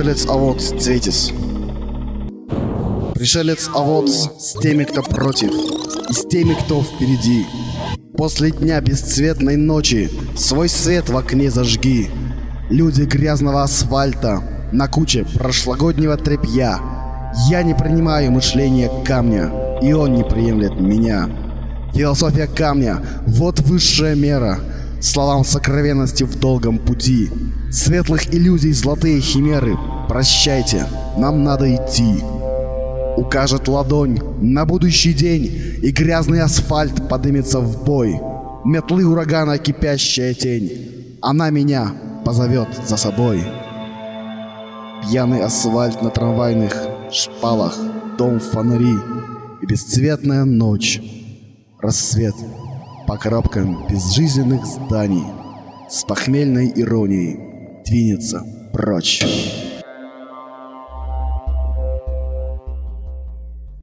Пришелец Авокс Цветис. Пришелец Авокс с теми, кто против, и с теми, кто впереди. После дня бесцветной ночи свой свет в окне зажги. Люди грязного асфальта на куче прошлогоднего тряпья. Я не принимаю мышление камня, и он не приемлет меня. Философия камня — вот высшая мера словам сокровенности в долгом пути. Светлых иллюзий золотые химеры, прощайте, нам надо идти. Укажет ладонь на будущий день, и грязный асфальт поднимется в бой. Метлы урагана кипящая тень, она меня позовет за собой. Пьяный асфальт на трамвайных шпалах, дом фонари и бесцветная ночь. Рассвет по коробкам безжизненных зданий с похмельной иронией двинется прочь.